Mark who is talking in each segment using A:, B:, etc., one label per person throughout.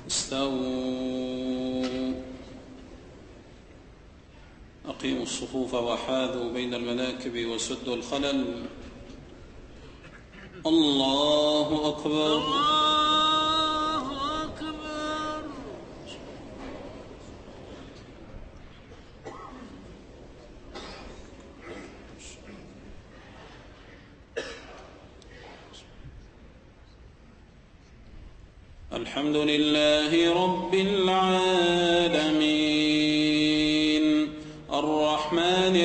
A: استووا. أقيموا الصفوف وحاذوا بين المناكب وسدوا الخلل. الله أكبر.
B: الله أكبر.
A: الحمد لله رب العالمين الرحمن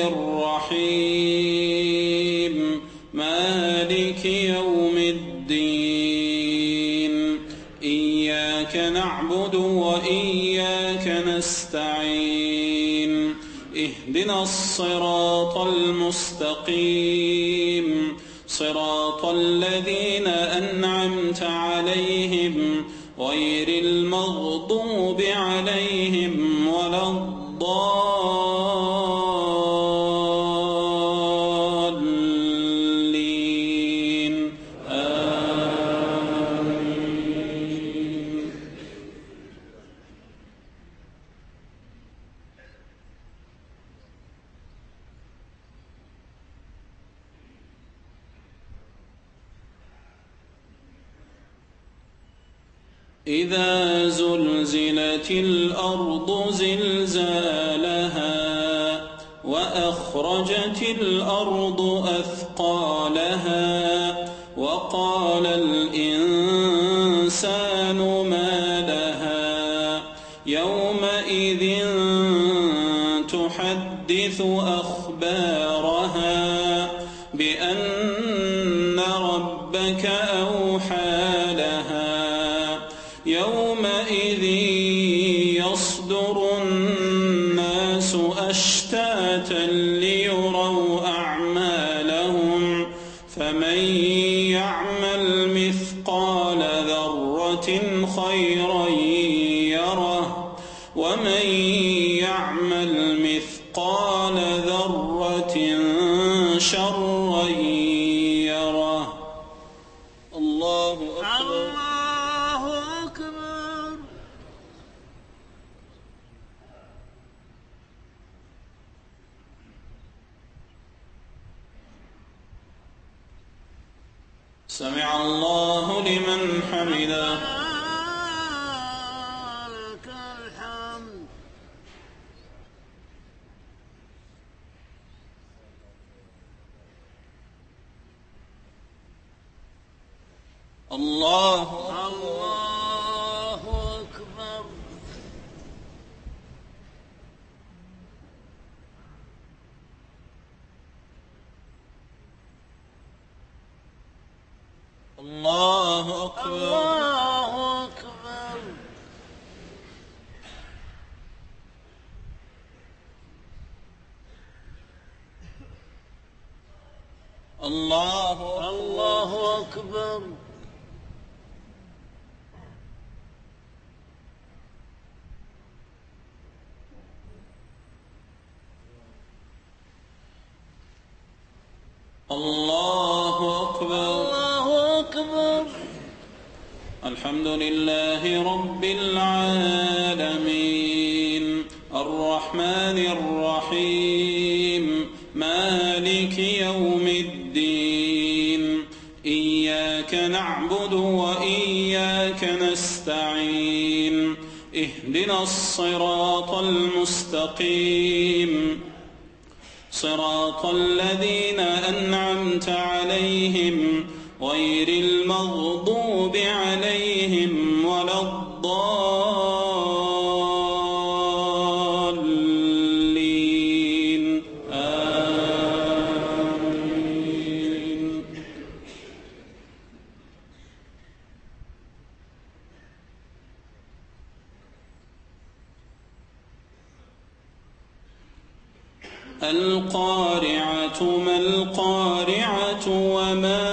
A: الرحيم مالك يوم الدين إياك نعبد وإياك نستعين اهدنا الصراط المستقيم صراط الذين أنعمت عليهم غير المغضوب عليهم ولا الضالين آمين. إذا زلزلت الأرض زلزالها وأخرجت الأرض أثقالها وقال الإنسان ما لها يومئذ تحدث أخبارها بأن ربك أوحى لها يومئذ يصدر الناس أشتاتا ليروا أعمالهم فمن يعمل مثقال ذرة خيرا يره ومن يعمل مثقال ذرة شرا يره. الله أكبر. سمع الله لمن حمده.
B: لك الحمد.
A: الله
B: أكبر.
A: الله أكبر.
B: الله أكبر.
A: الله
B: أكبر.
A: الله أكبر.
B: الله أكبر.
A: الحمد لله رب العالمين الرحمن الرحيم مالك يوم الدين إياك نعبد وإياك نستعين اهدنا الصراط المستقيم صراط الذين أنعمت عليهم غير المغضوب عليهم ولا الضالين آمين. القارعة ما القارعة وما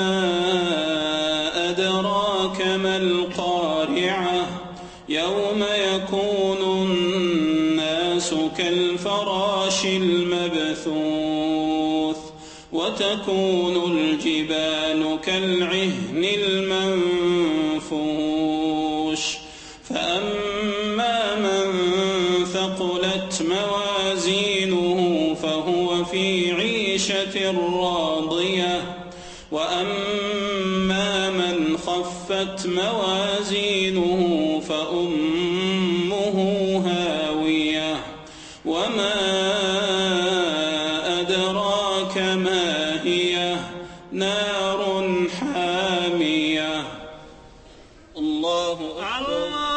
A: أدراك ما القارعة يوم يكون الناس كالفراش المبثوث وتكون الجبال كالعهن المنفوش ثقلت موازينه فهو في عيشة راضية وأما من خفت موازينه فأمه هاوية وما أدراك ما هي نار حامية. الله أكبر.